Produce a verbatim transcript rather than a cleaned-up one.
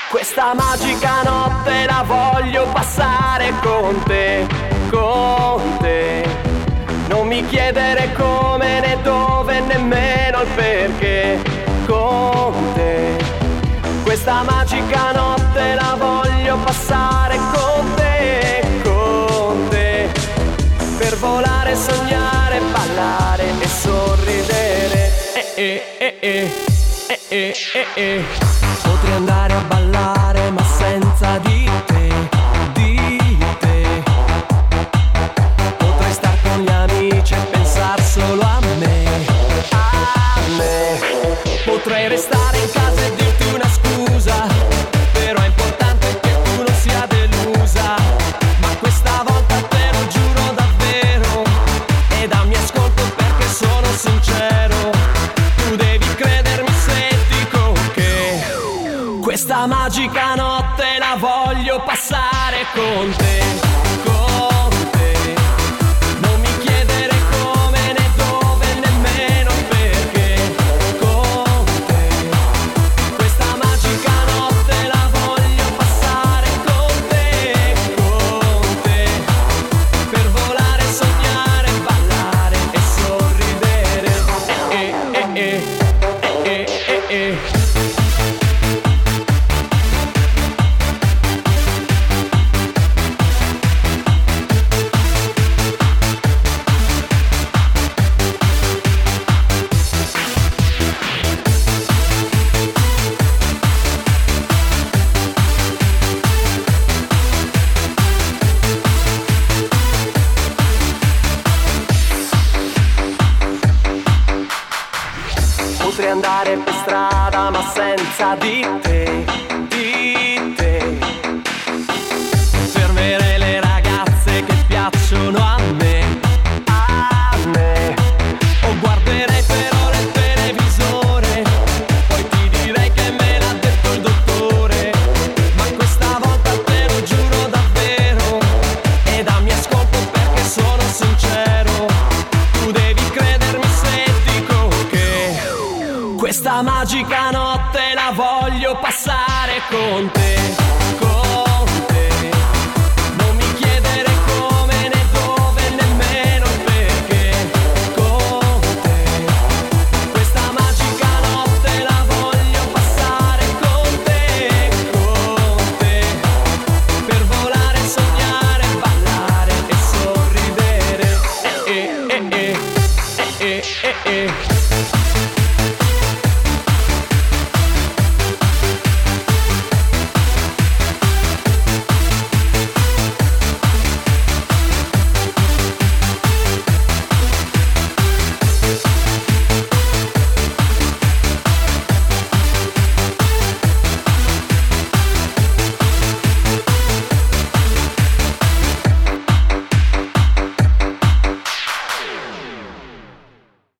Questa magica notte la voglio passare con te, con te. Non mi chiedere come né dove, nemmeno il perché, con te. Questa magica notte la voglio passare con te, con te. Per volare, sognare, ballare e sorridere. Eh eh eh eh, eh eh eh eh. Potrei andare a ballare ma senza di te, di te. Potrei star con gli amici e pensar solo a me, a me. Potrei restare in casa e dirti una scusa, però è importante che tu non sia delusa. Ma questa volta te lo giuro davvero, e dammi ascolto perché sono sincero. Tu devi credermi se dico che questa magica notte la voglio passare con te, con te. Non mi chiedere come né dove, nemmeno il perché, con te. Questa magica notte la voglio passare con te, con te. Per volare, sognare, ballare e sorridere. Eh eh eh eh eh eh eh. Potrei andare per strada ma senza di te, di te. Fermerei le ragazze che piacciono a me, a me. O guarderei per ore il televisore, poi ti direi che me l'ha detto il dottore. Ma questa volta te lo giuro davvero, e dammi ascolto perché sono sincero. Tu devi credermi se dico che questa magica notte la voglio passare con te, con